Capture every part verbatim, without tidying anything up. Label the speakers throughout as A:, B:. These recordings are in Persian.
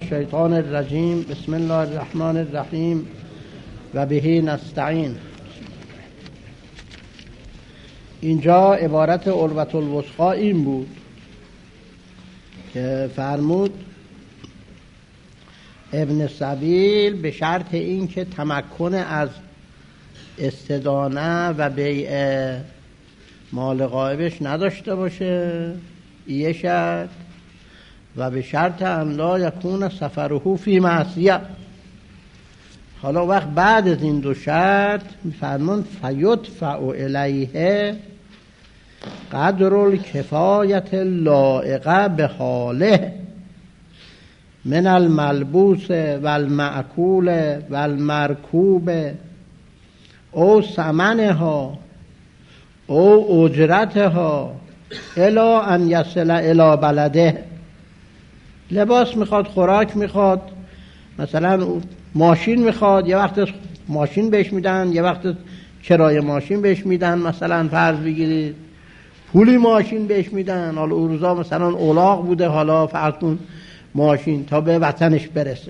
A: الشیطان الرجیم. بسم الله الرحمن الرحیم و بهی نستعین. اینجا عبارت عروة الوثقی این بود که فرمود ابن سبیل به شرط این که تمکن از استدانه و بیع مال غایبش نداشته باشه، یه شرط، و به شرط ان لا یکون سفره فی معصیه. حالا وقت بعد از این دو شرط میفرمون فیدفع الیه قدر الکفایت اللائقه به حاله من الملبوس و المأکول و المرکوب او ثمنها او اجرتها الی ان یصل الی بلده. لباس میخواد، خوراک میخواد، مثلا ماشین میخواد، یه وقت ماشین بهش میدن، یه وقت کرایه ماشین بهش میدن، مثلا فرض بگیرید پولی ماشین بهش میدن. حالا اون روزا مثلا اولاغ بوده، حالا فقط اون ماشین تا به وطنش برسه.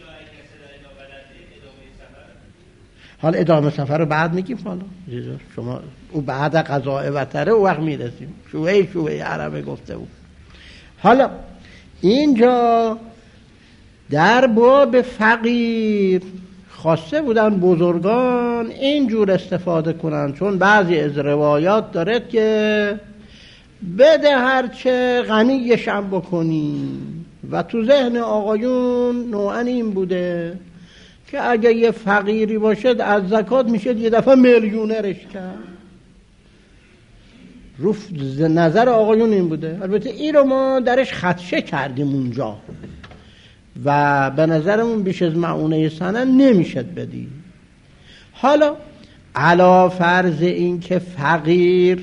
A: حالا ادامه سفر رو بعد میگیم، حالا شما او بعد قضاء وتره او وقت میرسیم. شوهه شوهه عربه گفته بود. حالا اینجا در باب فقیر خواسته بودن بزرگان اینجور استفاده کنن، چون بعضی از روایات دارد که بده هرچه غنیشم بکنی، و تو ذهن آقایون نوعا این بوده که اگه یه فقیری باشد از زکات میشه یه دفعه میلیونرش کرد. رو نظر آقایون این بوده. البته این رو ما درش خدشه کردیم اونجا و به نظرمون بیش از معونه سنه نمیشد بدی. حالا علا فرض این که فقیر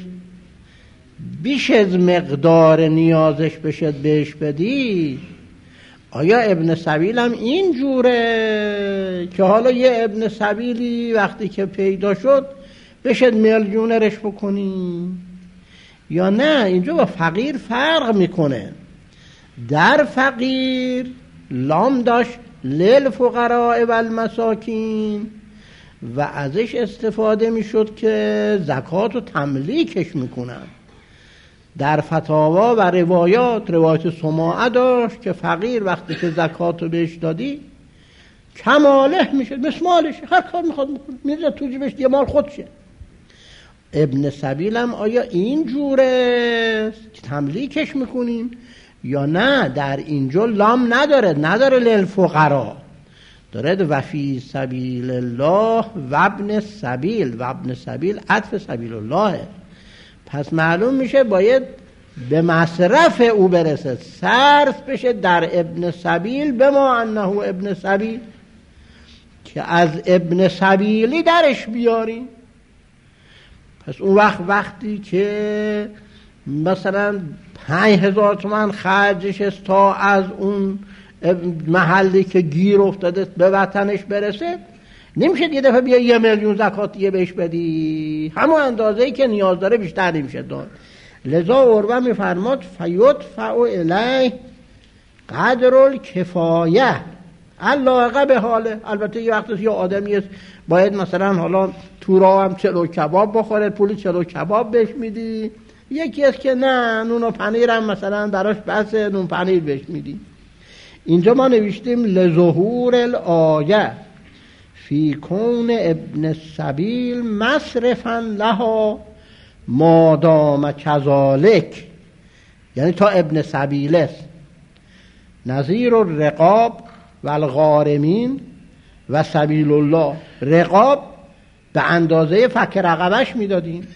A: بیش از مقدار نیازش بشد بهش بدی، آیا ابن سبیل هم این جوره که حالا یه ابن سبیلی وقتی که پیدا شد بشد میلیونرش بکنی؟ یا نه اینجا با فقیر فرق میکنه. در فقیر لام داشت للفقراء و المساکین و ازش استفاده میشد که زکات و تملیکش میکنن. در فتاوا و روایات روایت سماعه داشت که فقیر وقتی که زکات رو بهش دادی کماله میشه، مثل مالش، هر کار میخواد میکنه، میره تو جیبش، یه مال خودشه. ابن سبیل هم آیا این جوره که تملیکش میکنیم یا نه؟ در اینجا لام نداره، نداره للفقراء، داره و فی سبیل الله و ابن سبیل، و ابن سبیل عطف سبیل الله. پس معلوم میشه باید به مصرف او برسه، صرف بشه در ابن سبیل به ما انه ابن سبیل، که از ابن سبیلی درش بیاریم. پس اون وقت وقتی که مثلا پنج هزار تومن خرجش است تا از اون محلی که گیر افتاده به وطنش برسه، نمیشه یه دفعه بیا یه میلیون زکات دیگه بهش بدی، همون اندازه‌ای که نیاز داره بیشتر نمیشه داد. لذا عروه میفرماد فیدفع الیه قدر الکفایه اللائقه به حاله. البته یه وقتی یه آدمی است باید مثلا حالا تو راه هم چلو کباب بخوره، پولی چلو کباب بهش میدی. یکی است که نه، نون و پنیر هم مثلا براش بسه، نون پنیر بهش میدی. اینجا ما نوشتیم لظهور الآیه فی کون ابن السبیل مصرفا لها مادام کذالک، یعنی تا ابن سبیل است نظیر الرقاب و الغارمین و سبیل الله. رقاب به اندازه فک رقبش میدادیم،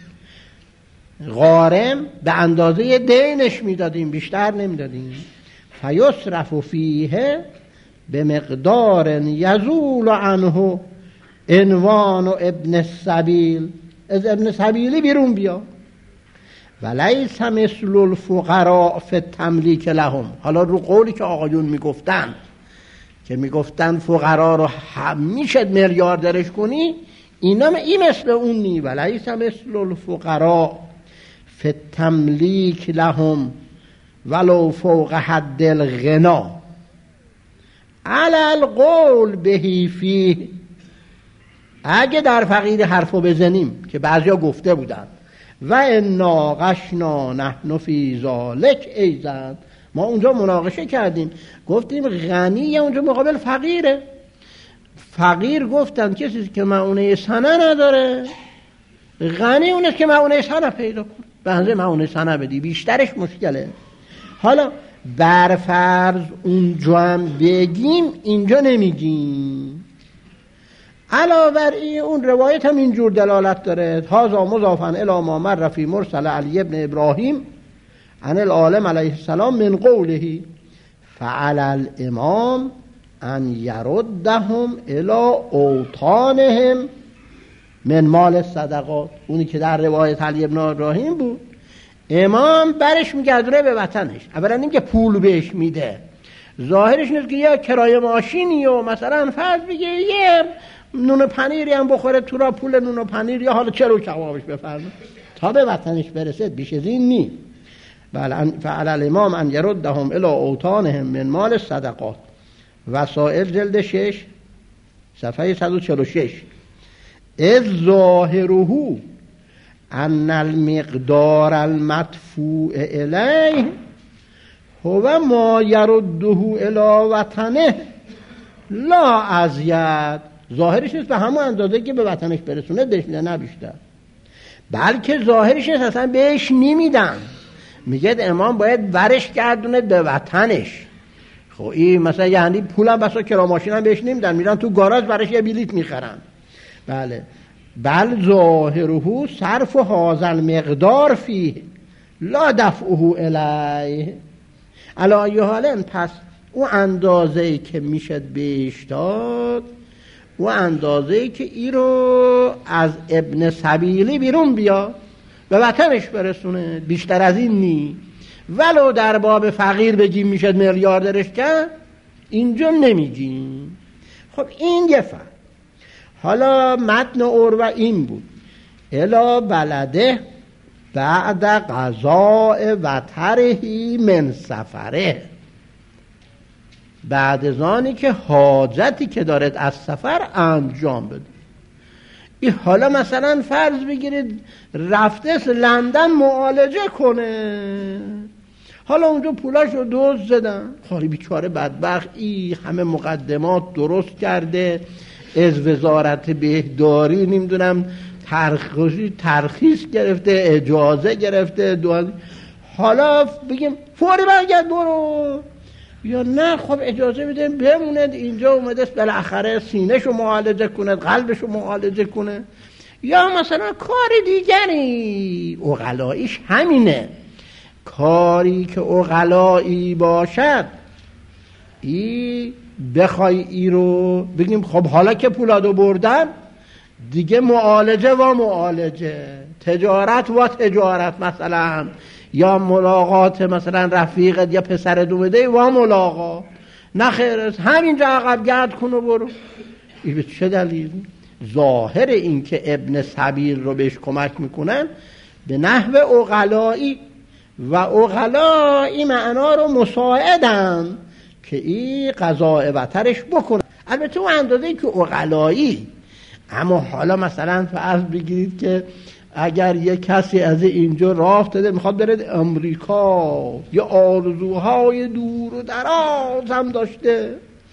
A: غارم به اندازه دینش میدادیم، بیشتر نمیدادیم. فیصرف فیه به مقدار یزول عنه عنوان ابن السبیل، از ابن سبیلی بیرون بیا. ولیس مثل الفقراء فی التملیک لهم. حالا رو قولی که آقایون میگفتن که میگفتن فقرا رو میشه میلیاردرش کنی، اینا این مثل اون نی. ولیس مثل الفقراء فی التملیک لهم ولو فوق حد الغنا. علل قول بهی فی، اگه در فقیر حرفو بزنیم که بعضیا گفته بودن و انا غشنا نحن فی ذالک ایزن، ما اونجا مناقشه کردیم گفتیم غنی اونجا مقابل فقیره. فقیر گفتن کسی که معونه سنه نداره، غنی اونه که معونه سنه پیدا کن، بنده معونه سنه بدی، بیشترش مشکله. حالا برفرض اونجا هم بگیم اینجا نمیگیم. علاوه بر این اون روایت هم اینجور دلالت داره، هذا مضافا الی ما مر فی مرسل علی ابن ابراهیم عن العالم علیه السلام من قوله فعلی الامام ان یردهم الی اوطانهم من مال صدقات. اونی که در روایت علی ابن ابراهیم بود، امام برش میگردونه به وطنش. اولا این که پول بهش میده، ظاهرش نیست که یا کرایه ماشینی و مثلا فرض بگه یه نون و پنیری هم بخوره تو را پول نون و پنیر یا حالا چلو کبابش بفرمه تا به وطنش برسه، بیش از این نی. بله فعلی الامام ان یردهم الی اوطانهم من مال صدقات. وسائل جلد شش صفحه صد و چهل و شش. اذ ظاهره ان المقدار المدفوع الیه هو ما یرده الی وطنه لا ازید. ظاهرش نیست به همون اندازه که به وطنش برسونه بهش میده، نه بیشتر. بلکه ظاهرش نیست اصلا بهش نمیدن، میگه امام باید برش گردونه به وطنش. خب این مثلا یعنی پولم بسا کرا ماشین هم بهش نمیدن، میرن تو گاراژ برش یه بلیط میخرن. بله بل ظاهره صرف هذا المقدار فیه لا دفعه الیه. علی ای حال پس اون اندازه‌ای که میشد بهش داد، اون اندازه‌ای که ای رو از ابن سبیلی بیرون بیا به وطنش برسونه، بیشتر از این نی. ولو در باب فقیر بگیم میشد میلیاردرش کرد، اینجا نمیگیم. خب این یه فرق. حالا متن عروه این بود الا بلده بعد قضاء وترهی من سفره، بعد از آنی که حاجتی که دارد از سفر انجام بده. این حالا مثلا فرض بگیرید رفته لندن معالجه کنه، حالا اونجا پولاش رو دوز زدن، خالی بیچاره بدبخت ای همه مقدمات درست کرده، از وزارت بهداری نمیدونم ترخیص ترخیص گرفته، اجازه گرفته، دوان. حالا بگیم فوری برگرد برو، یا نه خب اجازه بدیم بموند اینجا، اومده است بالاخره سینه‌شو معالجه کنه، قلبشو معالجه کنه، یا مثلا کار دیگری. عقلاییش همینه، کاری که عقلایی باشد ای بخوای ای رو بگیم خب حالا که پولادو بردن دیگه معالجه و معالجه، تجارت و تجارت، مثلا یا ملاقات مثلا رفیقت یا پسر دومده و ملاقات، نه خیر همینجا عقب گرد کن و برو. این به چه دلیل؟ ظاهر این که ابن سبیل رو بهش کمک میکنن به نحو عقلایی، و عقلایی معنا رو مساعدن که این قضاء وترش بکنه، البته اون اندازه‌ای که عقلایی. اما حالا مثلا فرض بگیرید که اگر یک کسی از اینجا راه افتاده میخواد بره امریکا، یا آرزوهای دور و دراز هم داشته،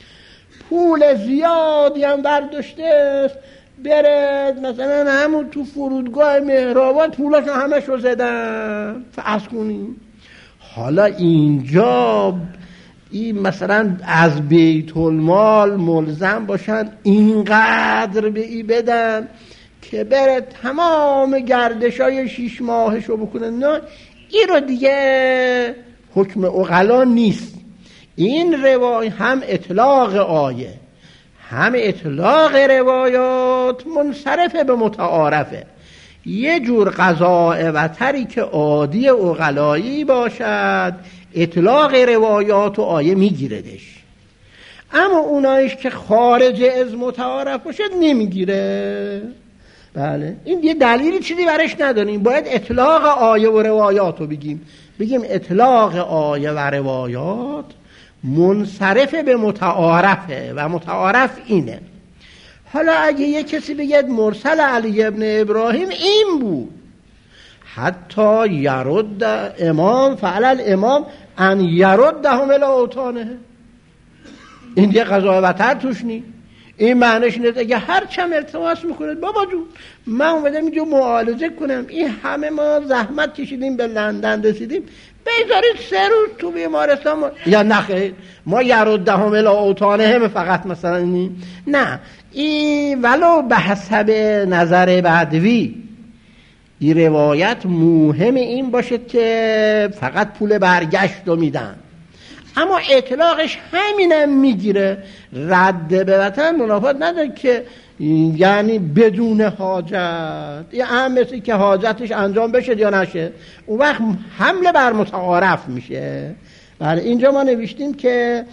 A: پول زیادی هم برداشته، بره مثلا همون تو فرودگاه مهرآباد پولاشو همش رو زدن، فرض کنیم. حالا اینجا این مثلا از بیت المال ملزم باشن اینقدر به ای بدن که بره تمام گردشای شیش ماهشو بکنه، نه این رو دیگه حکم عقلا نیست. این روای هم اطلاق آیه هم اطلاق روایات منصرف به متعارفه. یه جور قضاء وتری که عادی عقلایی باشد اطلاق روایات و آیه میگیردش، اما اونایش که خارج از متعارف باشد نمیگیره. بله این یه دلیلی چیزی برش نداریم، باید اطلاق آیه و روایات رو بگیم. بگیم اطلاق آیه و روایات منصرف به متعارفه و متعارف اینه. حالا اگه یه کسی بگید مرسل علی ابن ابراهیم این بود، حتی یرد امام فعل الامام ان یردهم الی اوطانه، این دیگه قضای وتر توش نی. این معنیش اینه اگه هر چم التماس میکنید بابا جون من اومدم اینجا معالجه کنم، این همه ما زحمت کشیدیم به لندن رسیدیم، بذارید سه روز تو بیمارستان ما... یا نخیر ما یردهم الی اوطانهم فقط مثلا نی. نه، این ولو به حسب نظر بدوی این روایت مهم این باشه که فقط پول برگشت رو میدن، اما اطلاقش همینم میگیره، رد به وطن منافات نداره که یعنی بدون حاجت، یه هم مثل که حاجتش انجام بشه یا نشه، اون وقت حمله بر متعارف میشه. برای اینجا ما نوشتیم که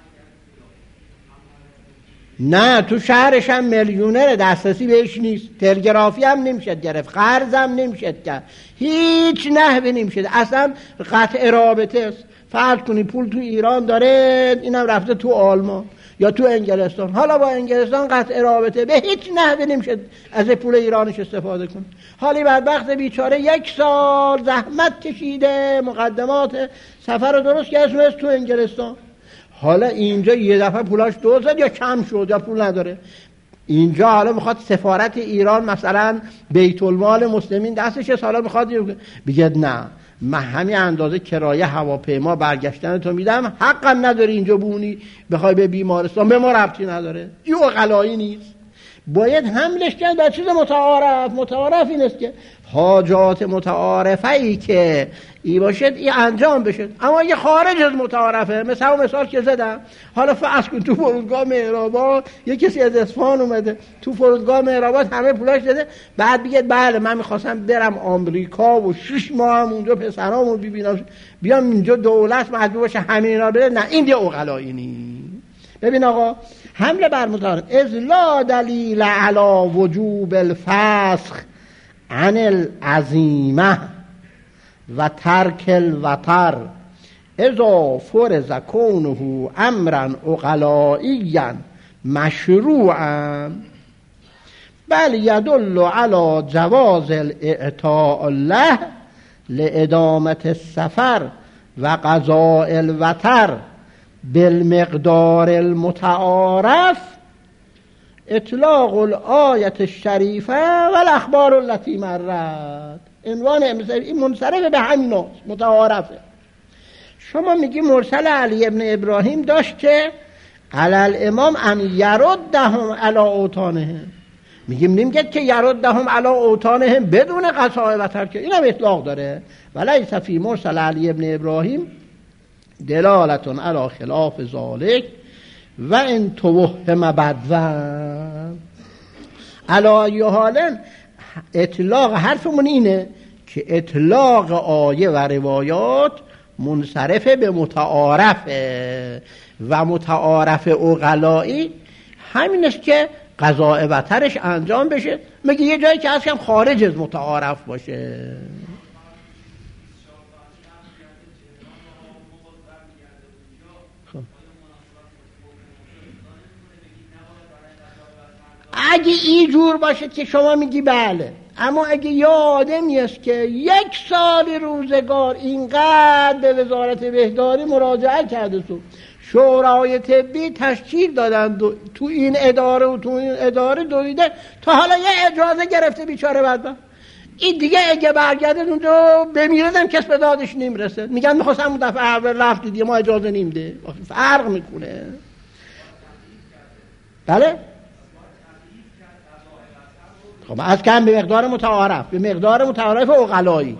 A: نه تو شهرش هم میلیونر، دسترسی بهش نیست، تلگرافی هم نمیشد گرفت، قرض هم نمیشد کرد، هیچ نحوی نمیشد، اصلا قطع رابطه است. فرض کنی پول تو ایران داره، اینم رفته تو آلمان یا تو انگلستان، حالا با انگلستان قطع رابطه، به هیچ نحوی نمیشد از پول ایرانش استفاده کنه. حالی بدبخت بیچاره یک سال زحمت کشیده، مقدمات سفر رو درست کرده تو انگلستان، حالا اینجا یه دفعه پولاش دو زد یا کم شد یا پول نداره، اینجا حالا میخواد سفارت ایران مثلا بیت المال مسلمین دستش، حالا میخواد بگید نه من همین اندازه کرایه هواپیما برگشتن تو میدم، حقم نداری اینجا بونی بخوای به بیمارستان، به ما ربطی نداره، این عقلایی نیست. باید حملش کرد به چیز متعارف. متعارف این است که حاجات متعارفه ای که ای باشد ای انجام بشد، اما اگه خارج از متعارفه، مثل اون مثال که زدم، حالا فرض کن تو فرودگاه مهرآباد یه کسی از اصفهان اومده تو فرودگاه مهرآباد، همه پولاش داده، بعد بگه بله من میخواستم برم آمریکا و شش ماه هم اونجا پسرامو ببینم، بیام اینجا دولت مجبور باشه همین اینا بده، نه این دیگه عقلایی نیست. ببین آقا، حمله بر متعارف از لا دلیل علی وجوب الفسخ عن العزیمه و ترک الوتر اذا فرض کونه امرا عقلائیا مشروعا بل یدل علی جواز الاعطاء له لادامه السفر و قضاء الوتر بالمقدار المتعارف اطلاق الآیة الشریفه و الاخبار التي مرت. عنوان این منصرف به همین است، متعارفه. شما میگی مرسل علی ابن ابراهیم داشت که علی الامام ان یردهم علی اوطانهم، میگیم نمیگه که یردهم علی اوطانهم بدون قضاء و ترک، اینم اطلاق داره. ولیس فی مرسل علی ابن ابراهیم دلالتون علی خلاف ذالک و ان توهم بدون. علی ای حال اطلاق حرفمون اینه که اطلاق آیه و روایات منصرف به متعارفه و متعارف عقلایی همین است که قضاء وترش انجام بشه، مگه یه جایی که اصلا خارج از متعارف باشه. اگه این جور باشه که شما میگی بله، اما اگه یه آدمی است که یک سال روزگار اینقدر به وزارت بهداری مراجعه کرده، تو شورای طبی تشکیل دادن تو این اداره و تو این اداره دویده، تا حالا یه اجازه گرفته بیچاره بدبخت، این دیگه اگه برگرده اونجا بمیردم کس به دادش نمیرسه، میگن میخواستم اون دفعه اول رفت دیگه ما اجازه نمیده. فرق میکنه. بله خب از کم به مقدار متعارف، به مقدار متعارف عقلایی.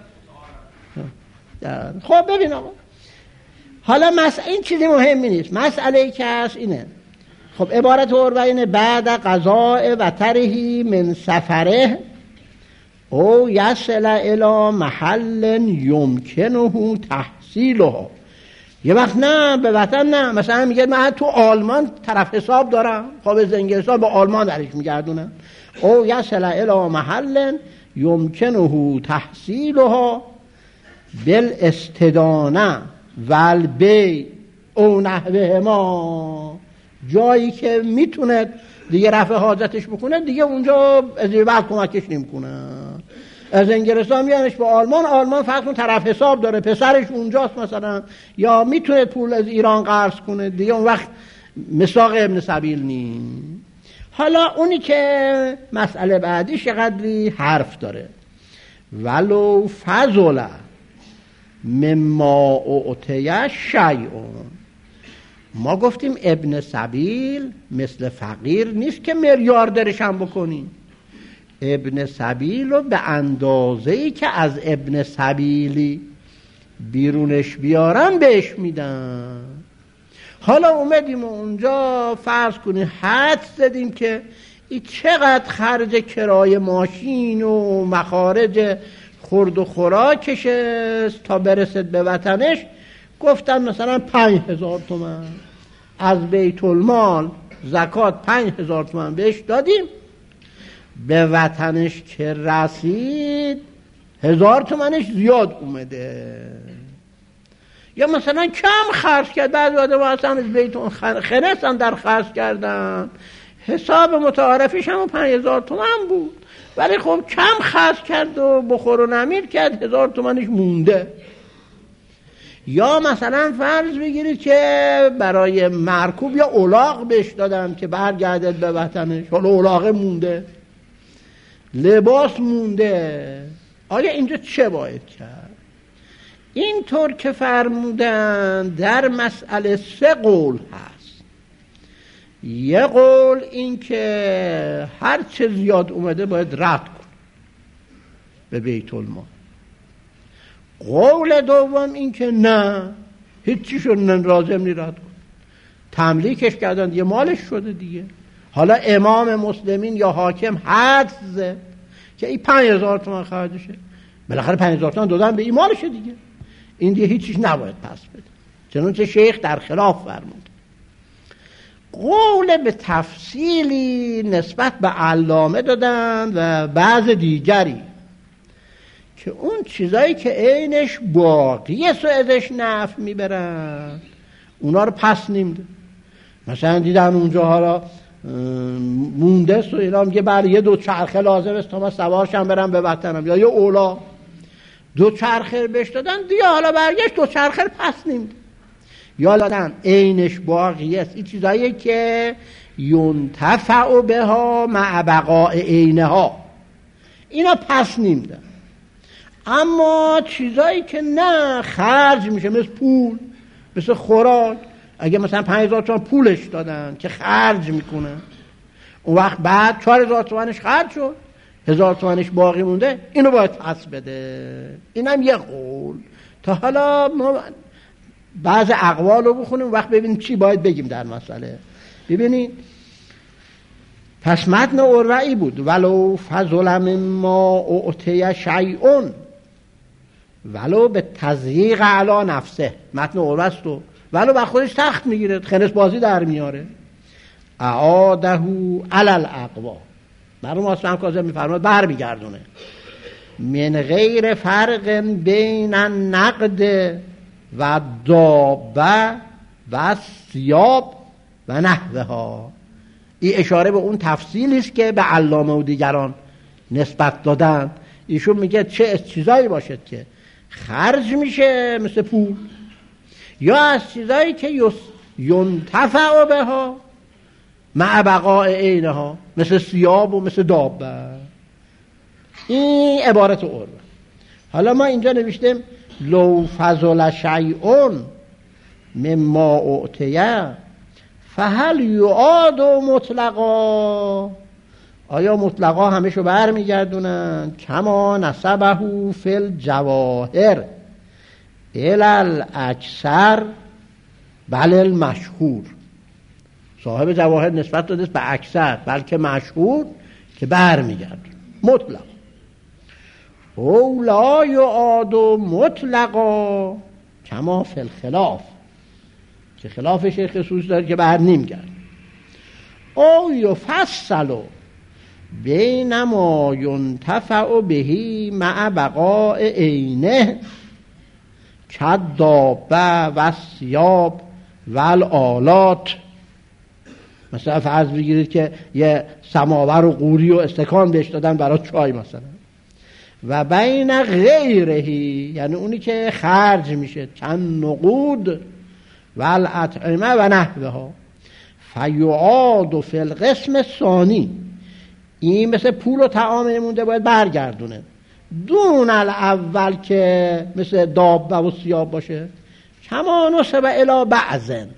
A: خب ببین آقا، حالا مسئله این چیزی مهمی نیست، مسئله ای که هست اینه. خب عبارت عروه اینه بعد قضاء وترهی من سفره او یصل الی محل یمکنه تحصیله. یه وقت نه به وطن نه، مثلا میگه من تو آلمان طرف حساب دارم، خب از انگلستان به آلمان درش میگردونم. او یصل الی محل یمکنه تحصیلها بالاستدانه والبیع او نحوه ما، جایی که میتونه دیگه رفع حاجتش بکنه دیگه اونجا از این بعد کمکش نمیکنه. از انگلستان میانش به آلمان، آلمان فرض کن طرف حساب داره، پسرش اونجاست مثلا، یا میتونه پول از ایران قرض کنه دیگه، اون وقت مساق ابن سبیل نی. حالا اونی که مسئله بعدیش قدری حرف داره، ولو فضل مما اعطی شیئون. ما گفتیم ابن سبیل مثل فقیر نیست که میلیاردرش هم بکنیم. ابن سبیل رو به اندازه‌ای که از ابن سبیلی بیرونش بیارن بهش میدن. حالا اومدیم اونجا فرض کنیم حد زدیم که این چقدر خرج کرای ماشین و مخارج خورد و خوراکش است تا برسد به وطنش. گفتن مثلا پنج هزار تومن از بیت المال زکات پنج هزار تومن بهش دادیم، به وطنش که رسید هزار تومنش زیاد اومده. یا مثلا کم خرج کرد، بعضی آدم اصلا از بیت خرسن در خرج کردن، حساب متعارفش هم پنج هزار تومن بود، ولی خب کم خرج کرد و بخور و نمیر کرد، هزار تومنش مونده. یا مثلا فرض بگیرید که برای مرکوب یا الاغ بهش دادن که برگردد به وطنش، حالا الاغه مونده، لباس مونده. آیا اینجا چه باید کرد؟ اینطور که فرمودن در مسئله سه قول هست. یه قول این که هر چه زیاد اومده باید رد کن به بیت المال. قول دوم این که نه، هیچی شد لازم نی رد کن، تملیکش کردن دیگه، مالش شده دیگه. حالا امام مسلمین یا حاکم حد زد که این پنج هزار تومن خرجشه، بالاخره پنج هزار تومن دادن به این مالشه دیگه، این دیگه هیچیش نباید پس بده. چنانچه شیخ در خلاف فرمود. قول به تفصیلی نسبت به علامه دادن و بعض دیگری که اون چیزایی که عینش باقیه سو ازش نفع میبرن اونا رو پس نمیده. مثلا دیدن اونجا حالا مونده است و اینا میگه بله یه دو چرخه لازم است تا من سوارشم برم به وطنم، یا یه اولا دو چرخه بهش دادن دیگه، حالا برگشت دو چرخه پس نمیده. یا دادن عینش باقیه است، این چیزایی که ینتفع بها مع بقاء عینها، اینا پس نمیده. اما چیزایی که نه خرج میشه، مثل پول، مثل خوراک، اگه مثلا پنج هزار تومان پولش دادن که خرج میکنه، اون وقت بعد چهار هزار تومنش خرج شد، هزار تومنش باقی مونده، اینو باید پس بده. اینم یه قول. تا حالا ما بعض اقوال رو بخونیم وقت ببینیم چی باید بگیم در مسئله. ببینید پس متن عروه‌ای بود ولو فضل مما اعطی شیئون، ولو به تضییق علی نفسه، متن عروه است و ولو بر خودش تخت میگیره، خنس بازی در میاره، اعاده علی الاقوا، مرحوم اسلام کاظم میفرماد بر میگردونه، من غیر فرق بین النقد و دابه و ثیاب و نحوها. این اشاره به اون تفصیلی است که به علامه و دیگران نسبت دادن. ایشون میگه چه از چیزایی باشد که خرج میشه مثل پول، یا از چیزایی که ینتفع بها مع بقاء عینها مثل ثیاب و مثل دابه. این عبارت عروه. حالا ما اینجا نوشتیم لو فضل شیئون مما اعطیه فهل یعاد مطلقا، آیا مطلقا همشو بر میگردونن؟ کما نسبه فی الجواهر الال اکثر بل المشهور. صاحب جواهر نسبت داده به اکثر بلکه مشهور که بر میگردون مطلق. او لا یعاد مطلقا کما فی الخلاف، که خلاف شیخ خصوص داره که بر نمیگرد. او یفصل بین ما ینتفع بهی مع بقاء عینه کدابه و ثیاب و الآلات، مثلا فرض بگیرید که یه سماور و قوری و استکان بهش دادن برای چای مثلا. و بین غیرهی، یعنی اونی که خرج میشه، چند نقود و الاطعمه و نحوها، فیعاد فی القسم الثانی، این مثل پول و طعام مونده باید برگردونه، دون الاول که مثل دابه و ثیاب باشه، کما نسب الی بعضن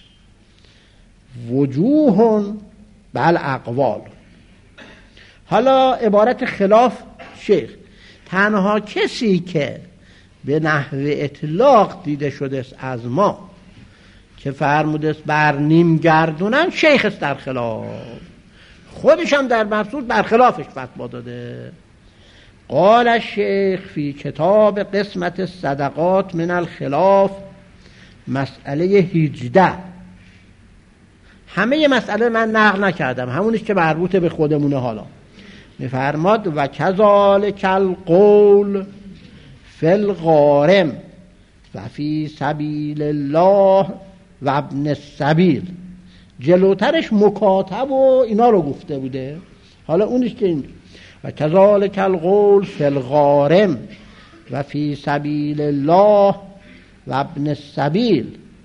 A: وجوه بل اقوال. حالا عبارت خلاف شیخ، تنها کسی که به نحو اطلاق دیده شده است از ما که فرموده است بر نیم گردونن، شیخ است در خلاف، خودش هم در مبسوط بر خلافش فتوا داده. قال الشیخ فی کتاب قسمت صدقات من الخلاف مسئله هجده، همه مسئله من نقل نکردم، همونیش که مربوط به خودمونه. حالا میفرماد و کذالک القول فی الغارم و فی سبیل الله و ابن السبیل، جلوترش مکاتب و اینا رو گفته بوده، حالا اونیش که این و کذالک القول فی الغارم و فی سبیل الله و ابن السبیل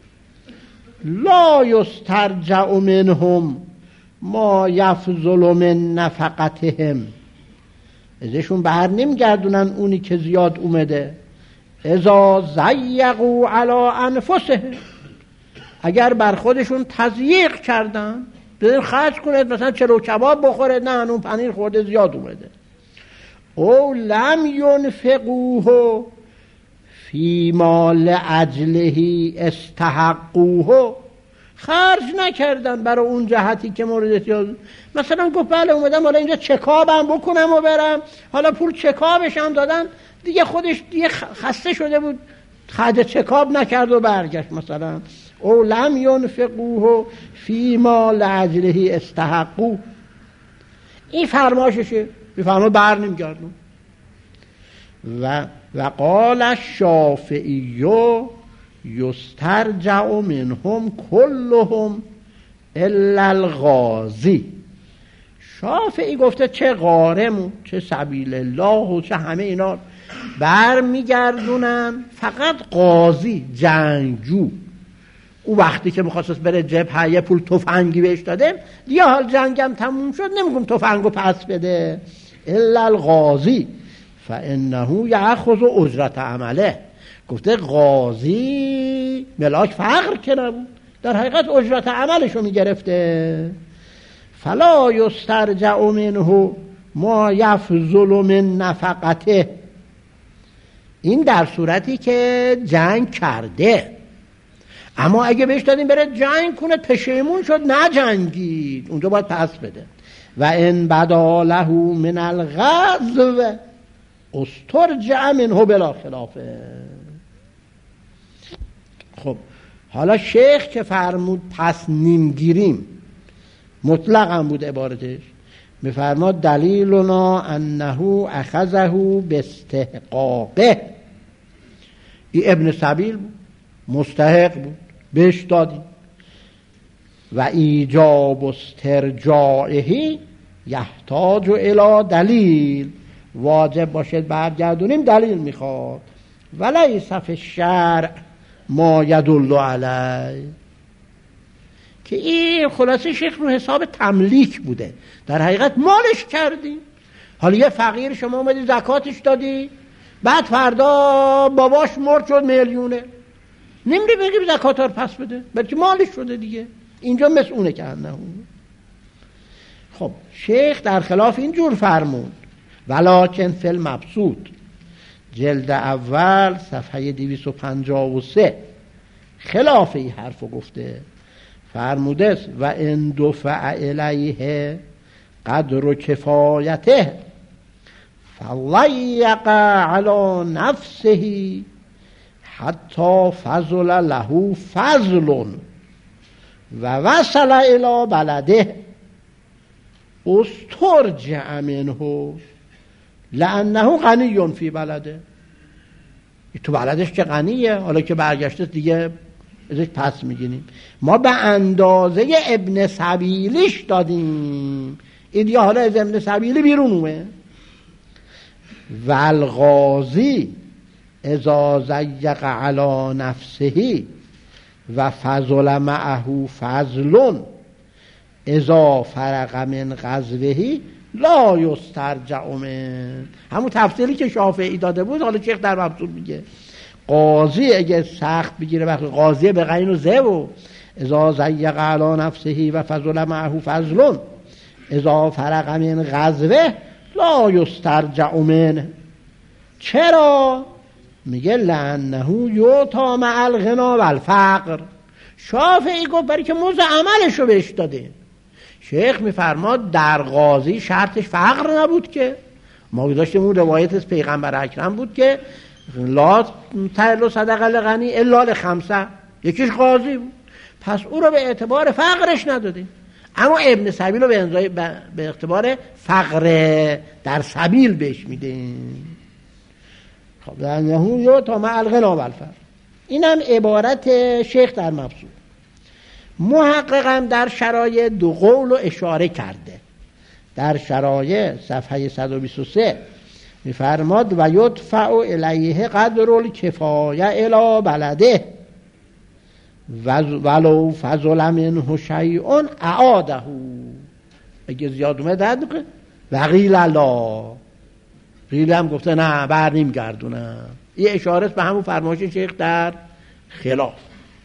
A: لا یسترجع منهم ما یفضل من نفقتهم، ازشون بر نمی گردونن اونی که زیاد اومده. اذا ضیقوا علی انفسهم، اگر بر خودشون تضییق کردن، بدین خرج کنید مثلا چلو کباب بخوره، نه اون پنیر خورده زیاد اومده. او لم ینفقوه فی مال اجله استحقوه، خرج نکردن برای اون جهتی که مورد احتیاج، مثلا گفت بله اومدم حالا اینجا چکابم بکنم و برم، حالا پول چکابش هم دادن دیگه، خودش دیگه خسته شده بود، خرج چکاب نکرد و برگشت مثلا. او لم ینفقوه فی مال اجله استحقوه، این فرماششه، بفرما بر نمیگردون. و و قال الشافعی یسترجع منهم کلهم الا الغازی، شافعی گفته چه غارم و چه سبیل الله و چه همه اینا بر میگردونن، فقط غازی جنگجو، او وقتی که میخواست بره جبهه یه پول تفنگی بهش داده دیگه، حال جنگم تموم شد نمیگم تفنگو پس بده، الا الغازی فانه یاخذ اجرت عمله، گفته غازی ملاک فقر که نبود، در حقیقت اجرت عملشو میگرفته. فلا یسترجع منه ما یفضل من نفقته، این در صورتی که جنگ کرده، اما اگه بهش دادیم بره جنگ کنه پشیمون شد نه جنگید، اونجا باید پس بده. و ان بدا له من الغزو استرجع منه بلا خلافه. خب حالا شیخ که فرمود پس نمیگیریم، مطلق هم بود عبارتش، میفرماد دلیلنا انه اخذه باستحقاقه، این ابن سبیل بود، مستحق بود، بهش دادیم. و ایجاب استرجاعه یحتاج الی دلیل، واجب باشد برگردونیم، دلیل میخواد. ولیس فی الشرع ما یدل علیه، که این خلاصه شیخ رو حساب تملیک بوده، در حقیقت مالش کردیم. حالا یه فقیر شما اومدی زکاتش دادی، بعد فردا باباش مرد شد میلیونه، نمیری بگیم زکات رو پس بده، بلکه مالش شده دیگه، اینجا مسئونه که انه. خب شیخ در خلاف اینجور فرمود، ولکن فی المبسوط جلد اول صفحه دویست و پنجاه و سه خلاف این حرف گفته، فرموده است و ان دفع الیه قدر کفایته فلیق علی نفسه حتی فضل له فضل و وصل الی بلده استرجع منه لانه غنی فی بلده، تو بلدش که غنیه، حالا که برگشته دیگه ازش پس میگیریم. ما به اندازه ابن سبیلیش دادیم، این دیگه حالا از ابن سبیلی بیرون اومه. والغازی اذا ضیق علی نفسه و فضل معه فضل اذا فرق من غزوه لا یسترجع من. همون تفسیری که شافعی داده بود حالا شیخ در مبسوط میگه قاضی اگه سخت بگیره، وقتی قاضی به غین و زه و اذا ضیق علی نفسه و فضل معه فضل اذا فرق من غزوه لا یسترجع من. چرا؟ میگه لانه یوتا مع الغنا و الفقر. شافعی گفت برای که موضع عملش رو بهش داده. شیخ میفرماد در قاضی شرطش فقر نبود که ما داشتیم اون روایت از پیغمبر اکرم بود که لا تحل صدقه لغنی الا لخمسه، یکیش قاضی بود، پس او رو به اعتبار فقرش ندادیم. اما ابن سبیل رو به, به اعتبار فقر در سبیل بهش میدیم. خب در نهو یا تا مع الغنا و الفقر. این هم عبارت شیخ در مبسوط. محققم در شرایع دو قول و اشاره کرده. در شرایع صفحه صد و بیست و سه میفرماد و یدفع الیه قدر الکفایه الی بلده ولو فضل منه شیء اعاده. اگه زیاد اومد داد که وقیل لا، قیل هم گفته نه بر نیم گردونم. این اشاره به همون فرمایش شیخ در خلاف.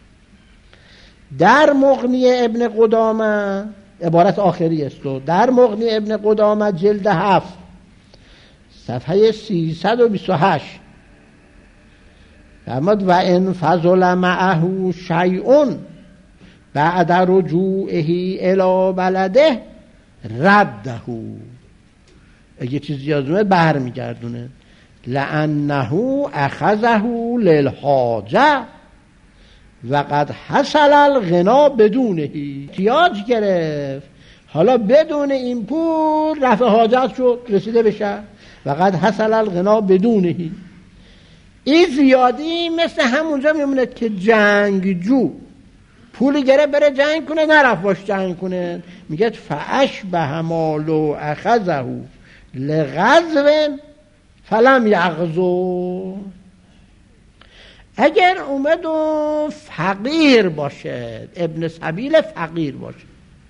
A: در مغنی ابن قدامه عبارت آخری است و در مغنی ابن قدامه جلد هفت صفحه سیصد و بیست و هشت فرمود و ان فضل معه شیء بعد رجوعه الی بلده رده. اگه چیزی یادونه بر میگردونه. لانه اخذه للحاجه و قد حصل الغنا بدونه. احتیاج گرفت، حالا بدون این پول رفع حاجت شد، رسیده بشه. و قد حصل الغنا بدونه. این زیادی مثل همونجا میمونه که جنگجو پولی گرفت بره جنگ کنه، نرفت باش جنگ کنه. میگه فاشبه مالو اخذه لغزو فلم یغزو. اگر اومد و فقیر باشه، ابن سبیل فقیر باشه،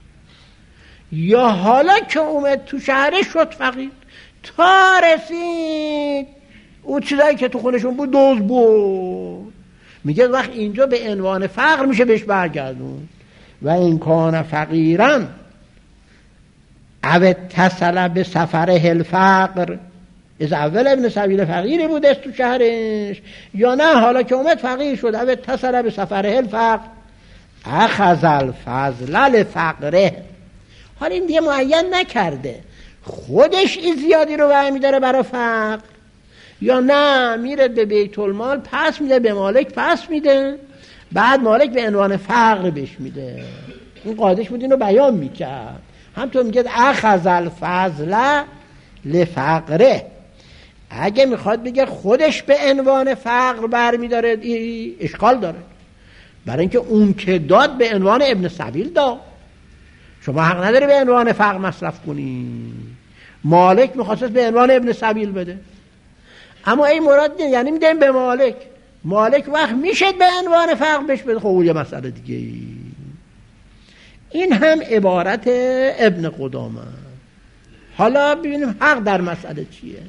A: یا حالا که اومد تو شهرش شد فقیر، تا رسید اون چیزایی که تو خونشون بود دوز بود، میگه وقت اینجا به عنوان فقر میشه بهش برگردون. و این کان فقیرن او اتصل به سفره الفقر. از اول ابن سبیل فقیری بوده تو شهرش، یا نه حالا که اومد فقیر شد او اتصل به سفره الفقر اخذ الفضل لفقره. حالا این دیگه معین نکرده خودش این زیادی رو برمی داره برای فقر، یا نه میره به بیت المال پس میده، به مالک پس میده، بعد مالک به عنوان فقر بهش میده. این قاعدش بود، این رو بیان میکرد. همطور میگه اخذ الفضل لفقره. اگه میخواد بگه خودش به عنوان فقر برمی داره اشکال داره، برای اینکه اون که داد به عنوان ابن سبیل داد. شما حق نداری به عنوان فقر مصرف کنی. مالک میخواست به عنوان ابن سبیل بده، اما این مراد نه، یعنی میدیم به مالک. مالک وقت میشه به عنوان فقر بهش بده، خب یه مسئله دیگه ای. این هم عبارت ابن قدامه. حالا ببینیم حق در مسئله چیه.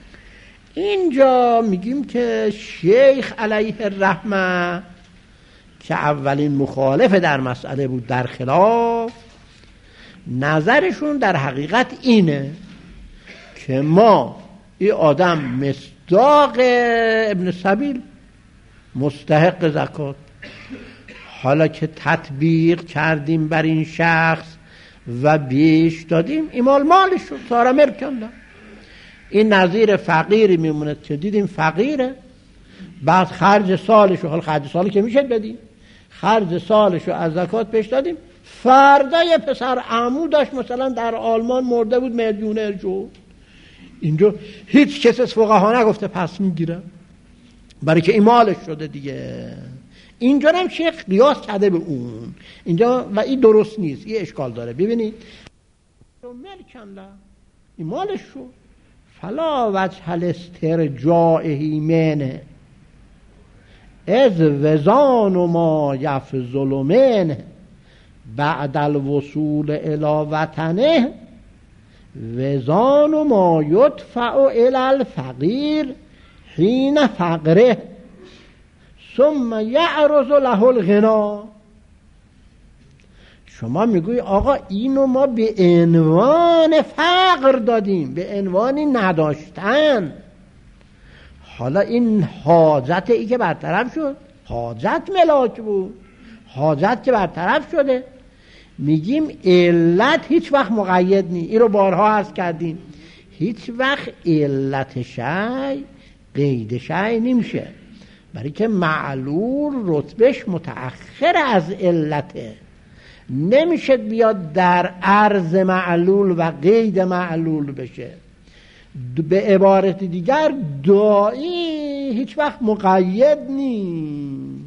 A: اینجا میگیم که شیخ علیه الرحمه که اولین مخالف در مسئله بود در خلاف، نظرشون در حقیقت اینه که ما این آدم مصداق ابن سبیل مستحق زکات، حالا که تطبیق کردیم بر این شخص و بیش دادیم ایمال مالش شد، سارا مرکن. این نظیر فقیری میمونه که دیدیم فقیره، بعد خرج سالشو، حال خرج سالی که میشه بدیم، خرج سالشو از زکات پیش دادیم. فردا یه پسر عمو داشت مثلا در آلمان مرده بود، میلیونر شد. اینجا هیچ کس از فقها نگفته پس میگیره، برای که این مالش شده دیگه. اینجا هم شیخ قیاس کرده به اون اینجا و این درست نیست، این اشکال داره. ببینید ملکن لا، این مالش شو، فلا وجه الاسترجاعه منه از وزان و ما یفضل منه بعد الوصول الی وطنه وزان و ما یدفع الی الفقیر حین فقره ثم یعرض له الغنا. شما میگوی آقا اینو ما به عنوان فقر دادیم، به عنوانی نداشتن. حالا این حاجت ای که برطرف شد، حاجت ملاک بود، حاجت که برطرف شده، میگیم علت هیچ وقت مقید نی. این رو بارها عرض کردیم، هیچ وقت علت شی قید شی نمیشه، برای که معلول رتبش متأخر از علته، نمیشه بیاد در عرض معلول و قید معلول بشه. به عبارت دیگر داعی هیچ وقت مقید نی.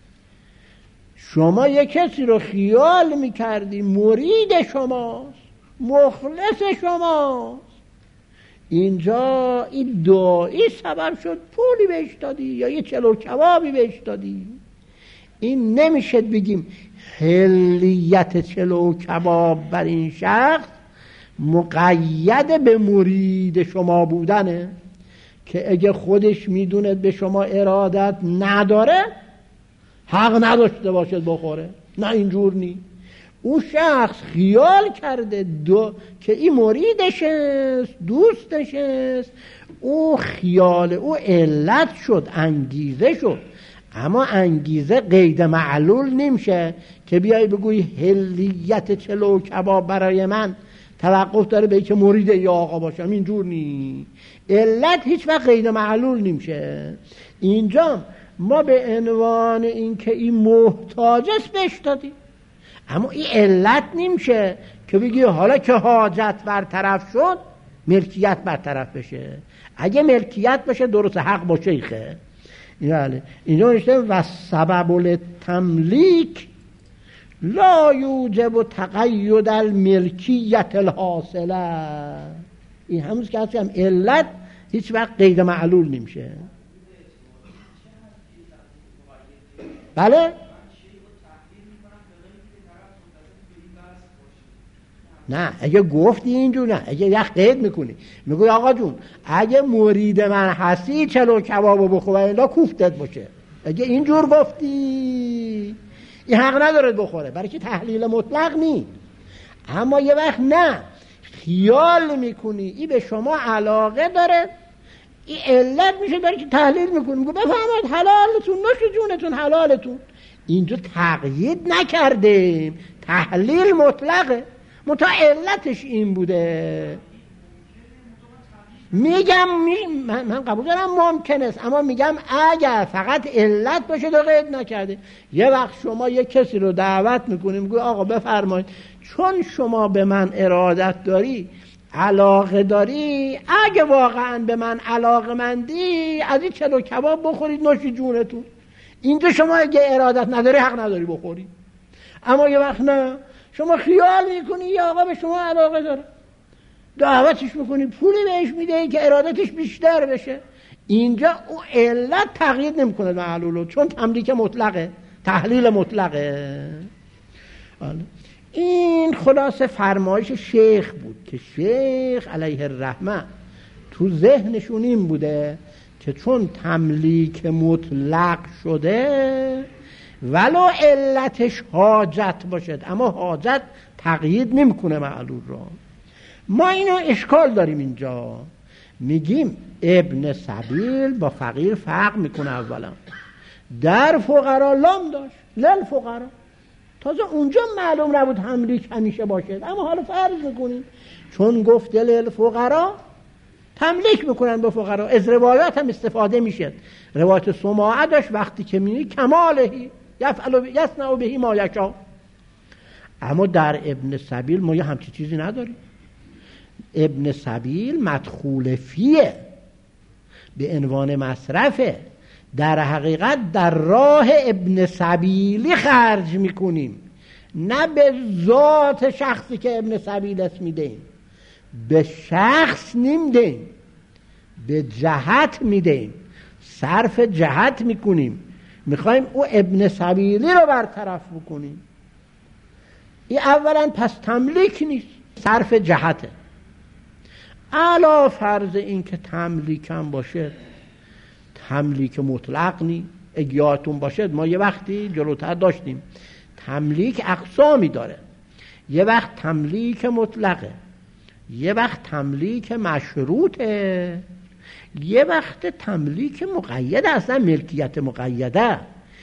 A: شما یک کسی رو خیال میکردی مرید شماست، مخلص شماست، اینجا این داعی سبب شد پولی بهش دادی یا یه چلو کبابی بهش دادی. این نمیشه بگیم حلیت چلو کباب بر این شخص مقید به مرید شما بودنه، که اگه خودش میدونه به شما ارادت نداره حق نداشته باشد بخوره. نه اینجور نی. اون شخص خیال کرده دو... که این مریدشست، دوستشست، او خیال او علت شد، انگیزه شد، اما انگیزه قید معلول نمیشه که بیای بگوی حلیت چلو کباب برای من توقف داره به که مرید یا آقا باشم. اینجور نی. علت هیچ وقت قید معلول نمیشه. اینجا ما به عنوان این که این محتاج است بهش دادیم، اما این علت نمیشه که بگی حالا که حاجت برطرف شد ملکیت برطرف بشه. اگه ملکیت بشه درست حق با شیخه. یعنی اینجا نوشته و سبب التملیک لا یوجب تقید الملکیت الحاصله. این همونست که هستیم علت هیچ وقت قید معلول نمیشه. بله؟ نه اگه گفتی اینجور، نه اگه یک قید میکنی میگوی آقا جون اگه مرید من هستی چلو کبابو بخور الا کوفتت باشه، اگه اینجور گفتی این حق نداره بخوره، برای که تحلیل مطلق نی. اما یه وقت نه خیال میکنی این به شما علاقه داره، این علت میشه برای که تحلیل میکنی، میگو بفهمید حلالتون نوش جونتون حلالتون. اینجا تقیید نکردیم، تحلیل مطلقه، متا علتش این بوده. میگم می... من, من قبول دارم ممکن است، اما میگم اگر فقط علت باشه تو قید نکرده. یه وقت شما یه کسی رو دعوت میکنی میگوی آقا بفرمایید چون شما به من ارادت داری، علاقه داری، اگه واقعا به من علاقه مندی از این چلو کباب بخورید نوش جونتون. اینجا شما اگه ارادت نداری حق نداری بخوری. اما یه وقت نه، شما خیال میکنی یا آقا به شما علاقه داره، دعوتش میکنی، پولی بهش میده که ارادتش بیشتر بشه. اینجا او علت تغییر نمیکنه معلولو، چون تملیک مطلقه، تحلیل مطلقه. این خلاصه فرمایش شیخ بود که شیخ علیه الرحمه تو ذهنشون این بوده که چون تملیک مطلق شده ولو علتش حاجت باشد، اما حاجت تقیید نمیکنه معلول را. ما اینو اشکال داریم اینجا، میگیم ابن سبیل با فقیر فرق میکنه. اولا در فقرا لام داشت، لل فقرا، تازه اونجا معلوم نبود تملیک همیشه باشد، اما حالا فرض میکنیم چون گفت لل فقرا تملیک میکنن به فقرا. از روایات هم استفاده میشه. روایت سماعه داشت وقتی که میگه کمالهی یفعل یصنع به ما یشاء، اما در ابن سبیل ما یه همچی چیزی نداریم. ابن سبیل مدخول فیه، به عنوان مصرفه، در حقیقت در راه ابن سبیلی خرج میکنیم، نه به ذات شخصی که ابن سبیل اسم میدهیم. به شخص نمیدهیم، به جهت میدهیم، صرف جهت میکنیم، میخوایم او ابن سبیلی رو برطرف بکنیم. این اولا پس تملیک نیست، صرف جهته. علا فرض این که تملیک هم باشه، تملیک مطلق نی. اگه یادتون باشد ما یه وقتی جلوتر داشتیم تملیک اقسامی داره. یه وقت تملیک مطلقه، یه وقت تملیک مشروطه، یه وقت تملیک مقیده. اصلا ملکیت مقیده،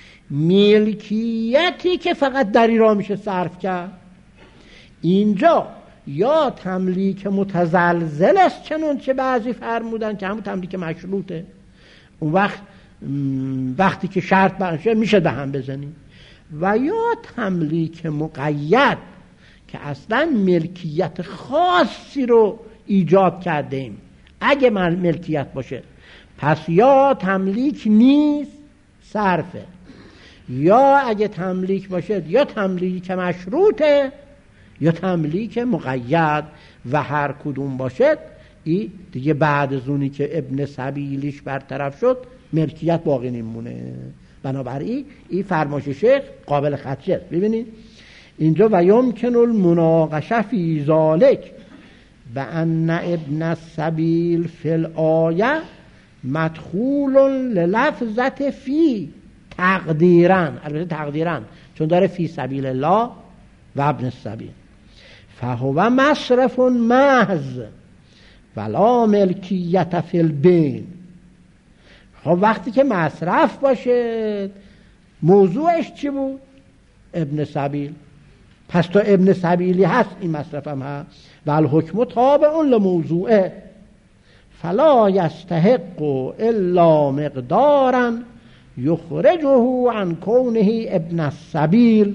A: ملکیتی که فقط در ایران میشه صرف کرد. اینجا یا تملیک متزلزل است، چنون چه بعضی فرمودن که همون تملیک مشروطه. اون وقت وقتی که شرط باشه میشه به هم بزنیم. و یا تملیک مقید که اصلا ملکیت خاصی رو ایجاد کردیم. اگه من ملکیت باشه پس یا تملیک نیست صرفه، یا اگه تملیک باشه یا تملیک مشروطه یا تملیک مقید. و هر کدوم باشه ای دیگه بعد از اونی که ابن سبیلیش برطرف شد ملکیت باقی نمونه. بنابراین این فرمایش شیخ قابل خدشه. ببینید اینجا و یمکن المناقشه فی ذالک بأن ابن السبیل فی الآیه مدخول للفظت فی تقدیرن. البته تقدیرن چون داره فی سبیل الله و ابن السبیل، فهو مصرف محض ولا ملکیت فی البین. خب وقتی که مصرف باشه موضوعش چی بود؟ ابن سبیل. پس تا ابن سبیلی هست این مصرف هم هست. و الحکم تابع لموضوعه فلا یستحق الا مقدارا یخرجه عن کونه ابن السبیل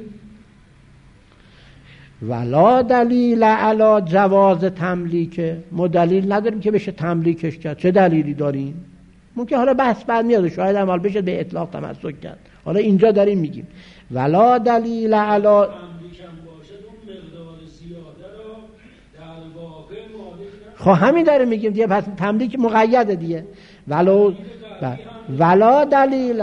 A: ولا دلیل علی جواز تملیک. ما دلیل نداریم که بشه تملیکش کرد. چه دلیلی داریم؟ ممکن حالا بحث بعد میاد، شاید هم بشه به اطلاق تمسک کرد. حالا اینجا داریم میگیم ولا دلیل علی خب همین داره میگیم دیگه. پس تملیک مقیده دیگه. ولو ولا دلیل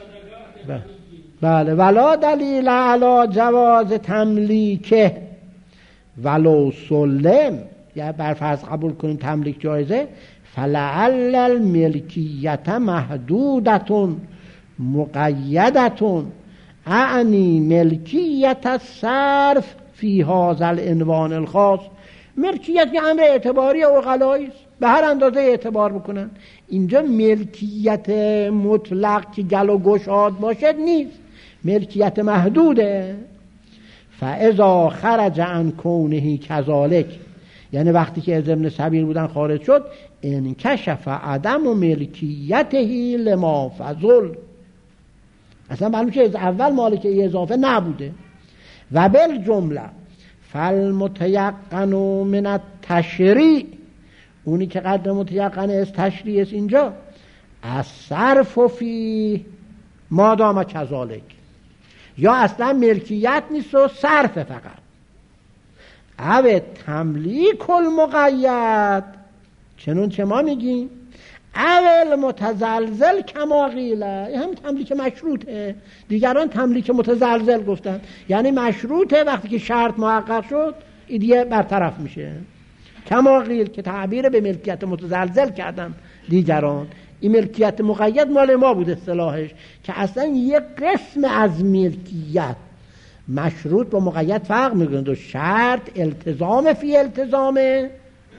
A: بله ولا دلیل علی جواز تملیکه ولو سلم، یا بر فرض قبول کنیم تملیک جایزه، فلعل الملکیت محدودتون مقیدتون اعنی ملکیت الصرف فی هذا العنوان الخاص. ملکیت یه امر اعتباری عقلایی است، به هر اندازه اعتبار بکنن. اینجا ملکیت مطلق که گل و گشاد باشد نیست، ملکیت محدوده. فاذا خرج عن کونه کذالک، یعنی وقتی که از ابن سبیل بودن خارج شد، انکشف عدم و ملکیته لما فضل. اصلا معلوم که از اول مالک اضافه نبوده. و بالجمله فالمتيقن من التشریع، اونی که قدر متيقن از تشریع است اینجا، از صرف فی ما دام کذالک، یا اصلا ملکیت نیست و صرف فقط. او تملیک المقید، چنون چه ما میگیم اول متزلزل کما قیله، این هم تملیک مشروطه. دیگران تملیک متزلزل گفتن، یعنی مشروطه وقتی که شرط محقق شد این دیگه برطرف میشه. کما قیل که تعبیر به ملکیت متزلزل کردن دیگران. این ملکیت مقید مال ما بود اصطلاحش، که اصلا یک قسم از ملکیت مشروط با مقید فرق میکنه. و شرط التزام فی التزامه،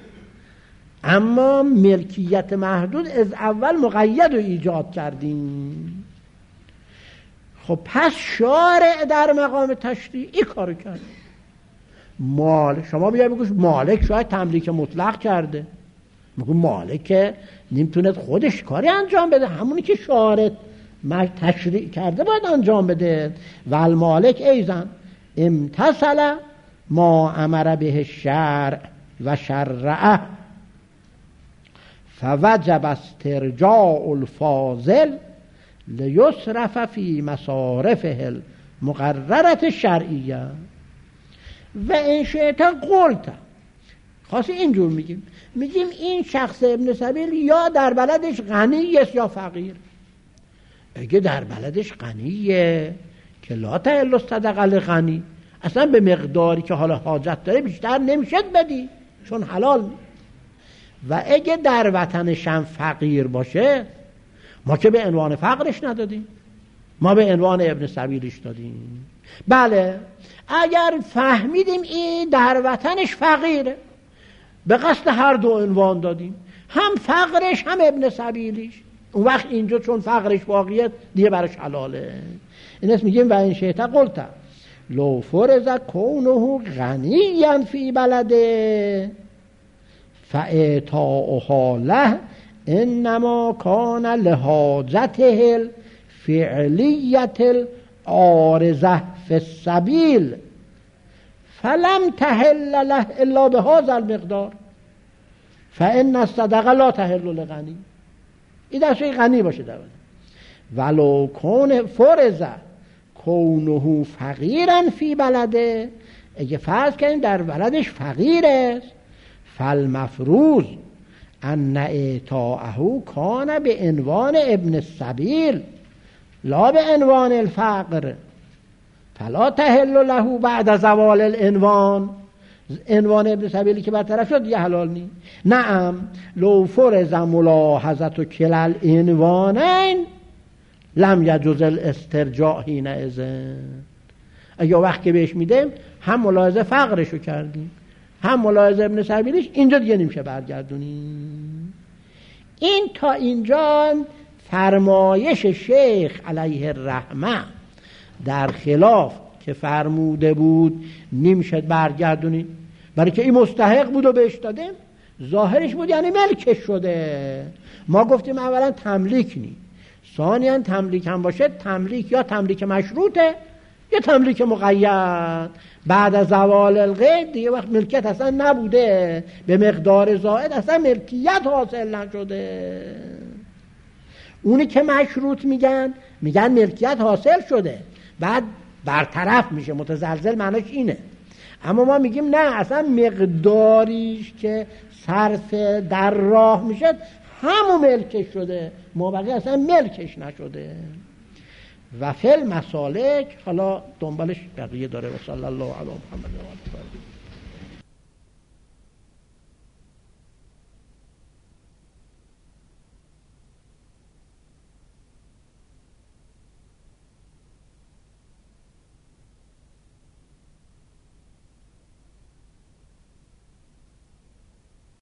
A: اما ملکیت محدود از اول مقید رو ایجاد کردیم. خب پس شارع در مقام تشریع این کارو کرد. مال شما بیا بگوش مالک شاید تملیک مطلق کرده، میگم مالک که نمیتونه خودش کاری انجام بده، همونی که شارع تشریع کرده باید انجام بده. و المالک ایزن امتثل ما امر به شرع و شرعه فوجب استرجاع الفاضل لیصرف فی مصارفه المقررة شرعیه و ان شئت قلت. خاصی اینجور میگیم میگیم این شخص ابن سبیل یا در بلدش غنی است یا فقیر. اگه در بلدش غنیه که لا تحل الصدقه للغنی، اصلا به مقداری که حالا حاجت داره بیشتر نمیشد بدی چون حلال. و اگه در وطنش هم فقیر باشه، ما که به عنوان فقرش ندادیم، ما به عنوان ابن سبیلش دادیم. بله اگر فهمیدیم این در وطنش فقیره، به قصد هر دو عنوان دادیم، هم فقرش هم ابن سبیلیش، اون وقت اینجا چون فقرش واقعیت دیگه برش حلاله. این اسم میگیم و این شیطه قلت لو فرض کونه غنیا فی بلده فاعطاؤها له انما کان لحاجته الفعلیه العارضه فی السبیل فلم تحل له الا بهذا المقدار فان الصدقه لا تحل لغنی. این دسته غنی باشه در ولو کون فرض کونه فقیرا فی بلده، اگه فرض کنیم در بلدش فقیر است، فالمفروض ان اعطاءه کان به عنوان ابن السبیل لا به عنوان الفقر فلا تحل له بعد زوال العنوان. عنوان ابن سبیلی که برطرف شد دیگه حلال نی. نعم لو فرض ملاحظت کلا العنوانین لم یجوز الاسترجاع حینئذ. اگه وقت که بهش میدیم هم ملاحظه فقرشو کردیم هم ملاحظه ابن سبیلیش، اینجا دیگه نمیشه برگردونیم. این تا اینجا فرمایش شیخ علیه الرحمه در خلاف که فرموده بود نمیشه برگردونی، برای که این مستحق بود و بهش دادیم، ظاهرش بود یعنی ملکش شده. ما گفتیم اولا تملیک نی، ثانیاً تملیک هم باشه تملیک یا تملیک مشروطه یا تملیک مقید. بعد از زوال القید دیگه وقت ملکیت اصلا نبوده، به مقدار زائد اصلا ملکیت حاصل نشده. اونی که مشروط میگن میگن ملکیت حاصل شده بعد برطرف میشه، متزلزل معناش اینه. اما ما میگیم نه، اصلا مقداریش که صرف در راه میشه همون ملکش شده، ما بقیه اصلا ملکش نشده. و فل مسالک حالا دنبالش بقیه داره. و صلی الله علی محمد و آله.